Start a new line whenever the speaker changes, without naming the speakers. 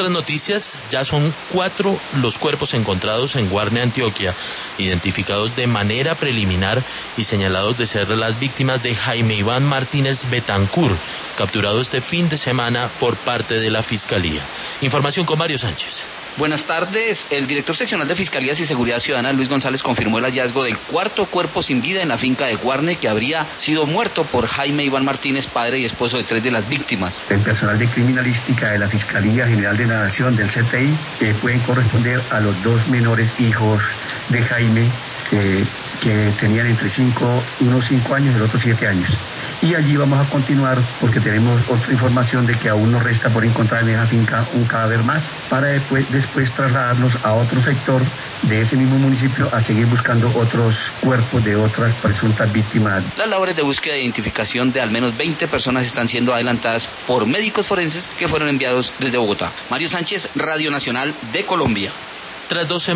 Otras noticias, ya son 4 los cuerpos encontrados en Guarne, Antioquia, identificados de manera preliminar y señalados de ser las víctimas de Jaime Iván Martínez Betancur, capturado este fin de semana por parte de la Fiscalía. Información con Mario Sánchez.
Buenas tardes. El director seccional de Fiscalías y Seguridad Ciudadana, Luis González, confirmó el hallazgo del 4º cuerpo sin vida en la finca de Guarne, que habría sido muerto por Jaime Iván Martínez, padre y esposo de 3 de las víctimas.
El personal de criminalística de la Fiscalía General de la Nación, del CTI, pueden corresponder a los 2 menores hijos de Jaime, que tenían entre 5 años y el otro 7 años. Y allí vamos a continuar porque tenemos otra información de que aún nos resta por encontrar en esa finca un cadáver más para después trasladarnos a otro sector de ese mismo municipio a seguir buscando otros cuerpos de otras presuntas víctimas.
Las labores de búsqueda e identificación de al menos 20 personas están siendo adelantadas por médicos forenses que fueron enviados desde Bogotá. Mario Sánchez, Radio Nacional de Colombia.
Tras 12